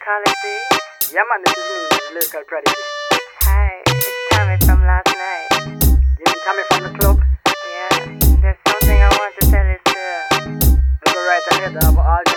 Quality. Yeah man, this is me, the lyrical prodigy. Hi, it's Tommy from last night. You mean Tommy from the club? Yeah, there's something I want to tell you too. You go right ahead, I have all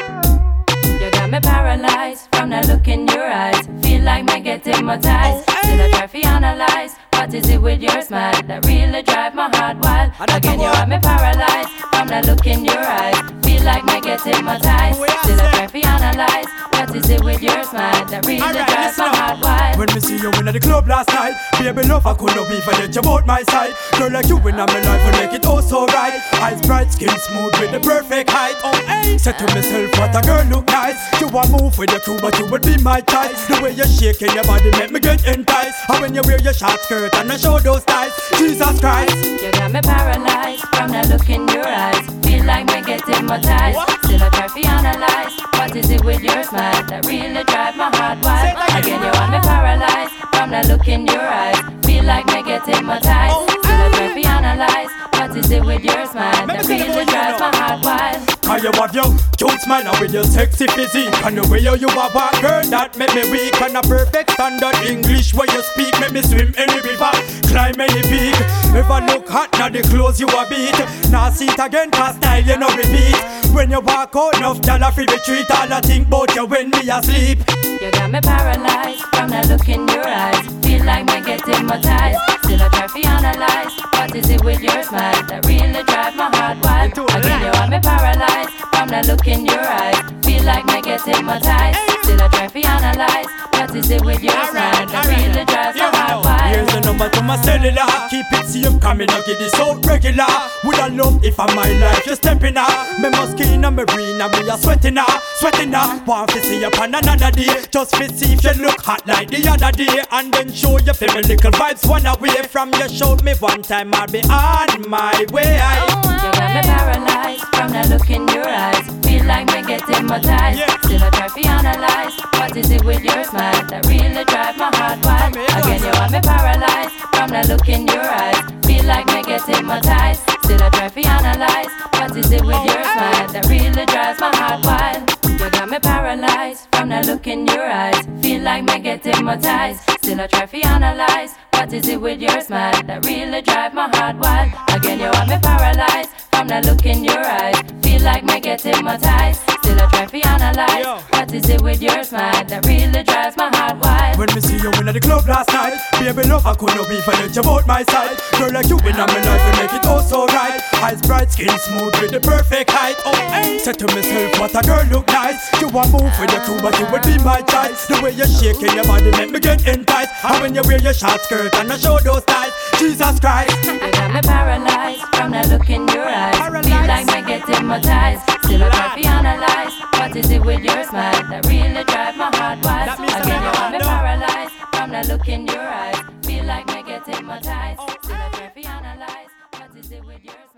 day. You got me paralyzed from the look in your eyes. Feel like me get hypnotized. Still I try to analyze. What is it with your smile that really drive my heart wild? Again you got me paralyzed from the look in your eyes. Feel like me get hypnotized. Still I try to analyze. What is it with your smile that really drives my heart wild? When me see you in the club last night, baby love I could not even let you out my side. Girl like you in my life will make it all so right. Eyes bright, skin smooth with the perfect height. Oh hey, said to myself what a girl look nice. You want move with the crew but you would be my type. The way you shaking your body make me get enticed. And when you wear your short skirt and I show those thighs, Jesus Christ. You got me paralyzed from the look in your eyes. Feel like me get hypnotized. Still I try to analyze. What is it with your smile that really drive my heart wild? Again you want me paralyzed from the look in your eyes. Feel like me get hypnotized. Still I try to analyze. What is it with your smile that really drives my heart wild? Cause you have your cute smile and with your sexy physique. And the way you are walk, girl, that make me weak. And a perfect standard English where you speak make me swim any river, climb any peak. Ever look hot, now the clothes you a beat. Now see it again, cause style you no repeat. When you walk out, enough dollar free retreat. All I think about you when me asleep. You got me paralyzed from the look in your eyes. Feel like me get hypnotized. Still I try to analyze. What is it with your smile that really drive my heart wild? Again you want me paralyzed from the look in your eyes. Feel like me get hypnotized. Still I try to analyze. What is it with your smile that really drives my heart wild? Here's the number to my cellular. Keep it safe, coming up, get this out regular. Would I love if I my life you stepping out? Me skin and me brain and me a sweating out, sweating out. Want to see you on another day. Just to see if you look hot like the other day. And then show you feel me little vibes one away from you. Show me one time I'll be on my way. You got me paralyzed from the look in your eyes. Feel like me get hypnotized. Still I try to analyze. What is it with your smile that really drive my heart wild? Again you want me paralyzed from the look in your eyes. Feel like me get hypnotized. Still I try to analyze. What is it with your smile that really drives my heart wild? You got me paralyzed from the look in your eyes. Feel like me get hypnotized. Still I try to analyze. What is it with your smile that really drive my heart wild? Again you want me paralyzed from the look in your eyes. Feel like me get hypnotized. Still I try to analyze. What is it with your smile that really drives my heart wild? When me see you in the club last night, baby love I could not even let you out my side. Girl like you in my life will make it all so right. Eyes bright, skin smooth with the perfect height. Oh hey, said to myself what a girl look nice. You want move with the crew but you would be my choice. The way you shaking your body make me get enticed. And when you wear your short skirt and I show those thighs, Jesus Christ. You got me paralyzed from the look in your eyes. Feel like me get hypnotized. Still I try to analyze. What is it with your smile that really drive my heart wild? Again you want me paralyzed from the look in your eyes. Feel like me get hypnotized. Still I try to analyze. What is it with your smile?